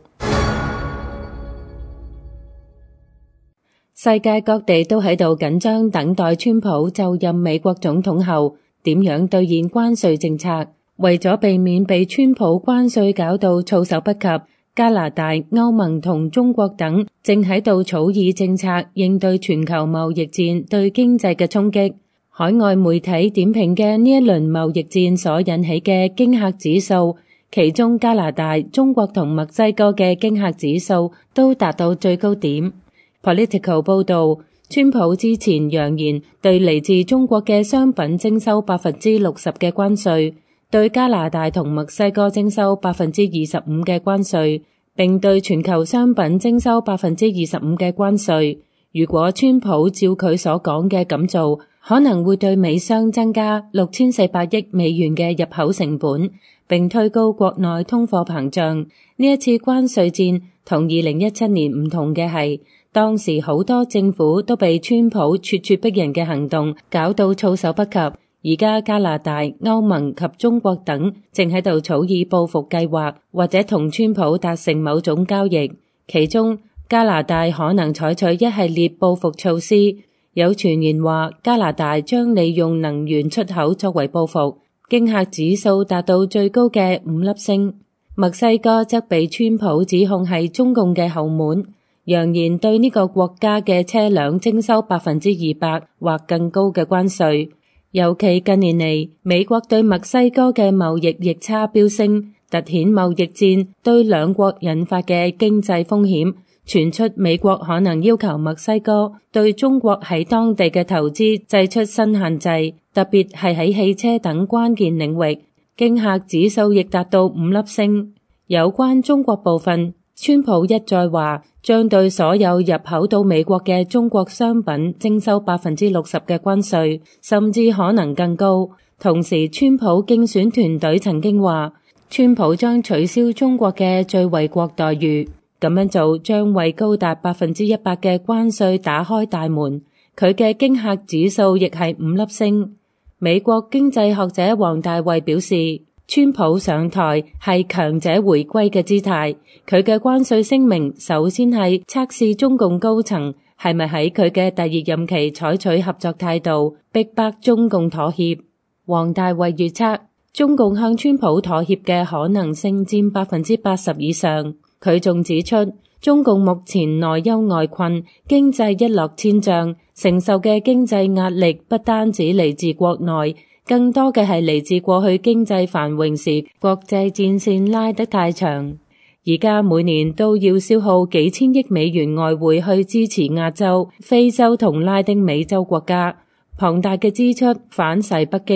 世界各地都喺度緊張等待川普就任美國總統後點樣兌現關稅政策。為咗避免被川普關稅搞到措手不及，加拿大、歐盟同中國等正喺度草擬政策應對全球貿易戰對經濟嘅衝擊。海外媒體點評嘅呢一輪貿易戰所引起嘅驚嚇指數，其中加拿大、中國同墨西哥嘅驚嚇指數都達到最高點。Political 報道，川普之前揚言對嚟自中國嘅商品徵收百分之六十嘅關稅，對加拿大同墨西哥徵收百分之二十五嘅關稅，並對全球商品徵收百分之二十五嘅關稅。如果川普照佢所講嘅咁做，可能會對美商增加六千四百億美元嘅入口成本，並推高國內通貨膨脹。呢一次關稅戰同二零一七年唔同嘅係，當時好多政府都被川普咄咄逼人嘅行動搞到措手不及。而家加拿大、歐盟及中國等正喺度草擬報復計劃，或者同川普達成某種交易。其中加拿大可能採取一系列報復措施。有傳言話加拿大將利用能源出口作為報復，驚嚇指數達到最高嘅五粒星。墨西哥則被川普指控係中共嘅後門，揚言對呢個國家嘅車輛徵收百分之二百或更高嘅關稅。尤其近年嚟，美國對墨西哥嘅貿易逆差飆升，凸顯貿易戰對兩國引發嘅經濟風險。傳出美國可能要求墨西哥對中國喺當地嘅投資祭出新限制，特別係喺汽車等關鍵領域。驚嚇指數亦達到五粒星。有關中國部分，川普一再話將對所有入口到美國嘅中國商品徵收百分之六十嘅關稅，甚至可能更高。同時，川普競選團隊曾經話，川普將取消中國嘅最惠國待遇。咁樣做將為高達百分之一百嘅關稅打開大門。佢嘅驚嚇指數亦係五粒星。美國經濟學者王大衛表示，川普上台係強者回歸嘅姿態。佢嘅關稅聲明首先係測試中共高層係咪喺佢嘅第二任期採取合作態度，逼迫中共妥協。王大衛預測，中共向川普妥協嘅可能性佔百分之八十以上。佢仲指出，中共目前內憂外困，經濟一落千丈，承受嘅經濟壓力不單止嚟自國內，更多嘅係嚟自過去經濟繁榮時國際戰線拉得太長。而家每年都要消耗幾千億美元外匯去支持亞洲、非洲同拉丁美洲國家，龐大嘅支出反噬北京，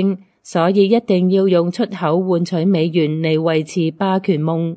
所以一定要用出口換取美元嚟維持霸權夢。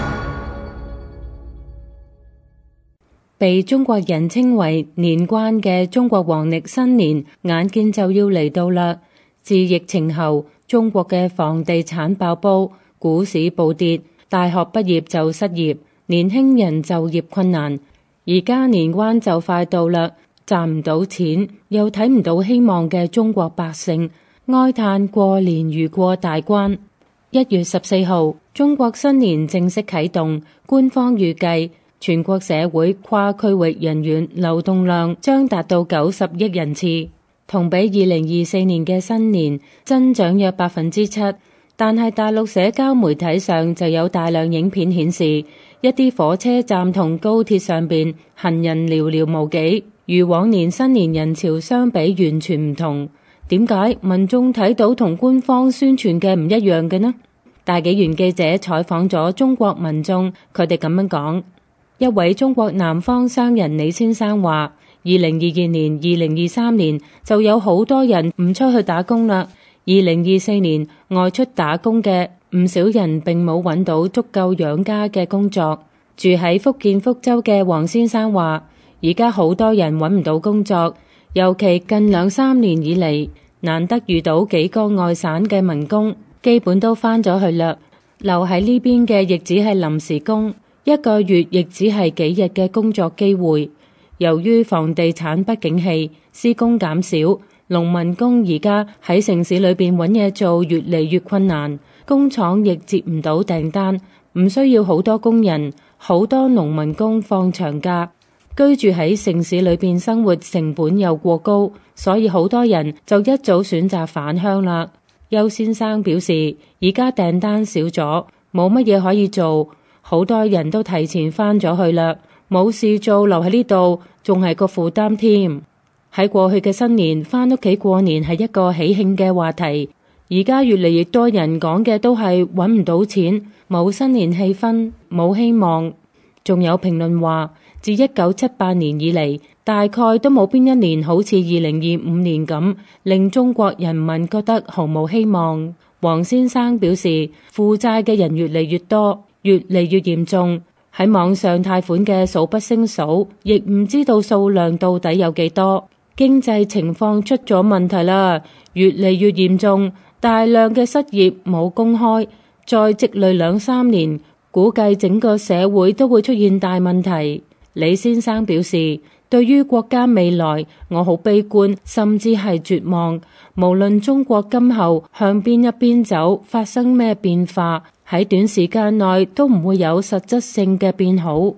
被中國人稱為年關嘅中國黃曆新年，眼見就要嚟到啦。自疫情後，中國嘅房地產爆煲，股市暴跌，大學畢業就失業，年輕人就業困難。而家年關就快到啦，賺唔到錢，又睇唔到希望嘅中國百姓，哀嘆過年如過大關。一月十四號，中國新年正式啟動，官方預計全國社會跨區域人員流動量將達到九十億人次，同比二零二四年嘅新年增長約百分之七。但係大陸社交媒體上就有大量影片顯示，一啲火車站同高鐵上邊行人寥寥無幾，與往年新年人潮相比完全唔同。點解民眾睇到同官方宣傳嘅唔一樣嘅呢？大紀元記者採訪咗中國民眾，佢哋咁樣講。一位中國南方商人李先生話，二零二二年、二零二三年就有好多人唔出去打工啦。二零二四年外出打工嘅唔少人並冇揾到足夠養家嘅工作。住喺福建福州嘅黃先生話，而家好多人揾唔到工作，尤其近兩三年以嚟，難得遇到幾個外省嘅民工，基本都返咗去啦。留喺呢邊嘅亦只係臨時工，一個月亦只係幾日嘅工作機會。由於房地產不景氣，施工減少，農民工而家喺城市裏邊揾嘢做越嚟越困難，工廠亦接唔到訂單，唔需要好多工人，好多農民工放長假。居住喺城市裏邊生活成本又過高，所以好多人就一早選擇返鄉啦。邱先生表示，而家訂單少咗，冇乜嘢可以做，好多人都提前返咗去啦，冇事做留喺呢度，仲係個負擔添。喺過去嘅新年，返屋企過年係一個喜慶嘅話題，而家越嚟越多人講嘅都係揾唔到錢，冇新年氣氛，冇希望。仲有評論話，自一九七八年以嚟，大概都冇邊一年好似二零二五年咁，令中國人民覺得毫無希望。黃先生表示，負債嘅人越嚟越多，越嚟越嚴重，喺網上貸款嘅數不勝數，亦唔知道數量到底有幾多。經濟情況出咗問題啦，越嚟越嚴重，大量嘅失業冇工開，再積累兩三年，估計整個社會都會出現大問題。李先生表示，對於國家未來，我好悲觀，甚至係絕望。無論中國今後向邊一邊走，發生咩變化，喺短時間內都唔會有實質性嘅變好。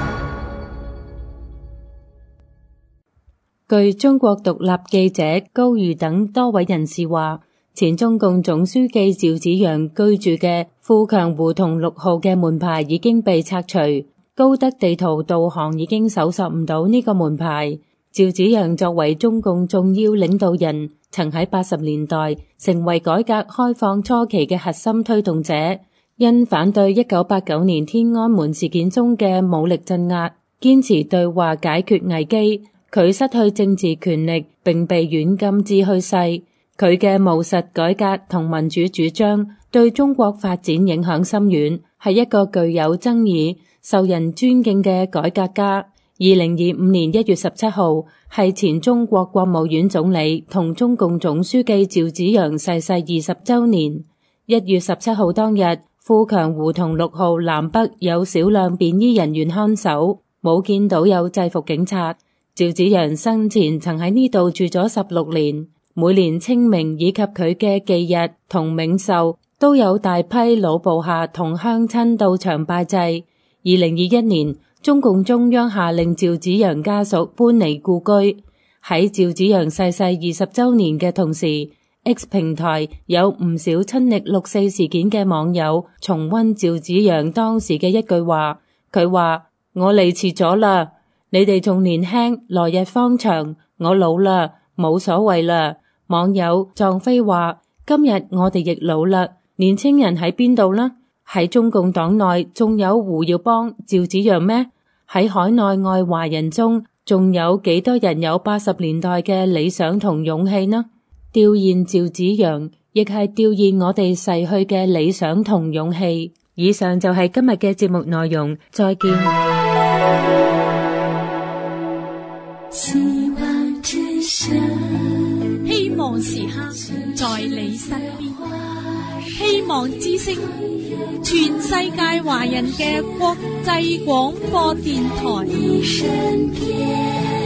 據中國獨立記者高瑜等多位人士話，前中共總書記趙紫陽居住嘅富強胡同六號嘅門牌已經被拆除，高德地圖導航已經搜索唔到呢個門牌。趙紫陽作為中共重要領導人，曾喺八十年代成為改革開放初期嘅核心推動者，因反對一九八九年天安門事件中嘅武力鎮壓，堅持對話解決危機。佢失去政治權力並被軟禁至去世。佢嘅務實改革同民主主張對中國發展影響深遠，係一個具有爭議、受人尊敬嘅改革家。二零二五年一月十七號係前中國國務院總理同中共總書記趙紫陽逝世二十周年。一月十七號當日，富強胡同六號南北有少量便衣人員看守，冇見到有制服警察。趙紫陽生前曾喺呢度住咗十六年，每年清明以及佢嘅忌日同冥壽都有大批老部下同鄉親到場拜祭。二零二一年，中共中央下令趙紫陽家屬搬離故居。喺趙紫陽逝世二十周年嘅同時， X 平台有唔少親歷六四事件嘅網友重溫趙紫陽當時嘅一句話，佢話：我嚟遲咗啦。你哋仲年輕，來日方長，我老啦，冇所謂啦。網友壯飛話：今日我哋亦老啦，年輕人喺邊度呢？喺中共黨內仲有胡耀邦、趙紫陽咩？喺海內外華人中，仲有幾多人有八十年代嘅理想同勇氣呢？弔唁趙紫陽， 亦係弔唁我哋逝去嘅理想同勇氣。以上就係今日嘅節目內容，再見。 希望之聲，希望時刻在你身邊。希望之聲，全世界華人嘅國際廣播電台。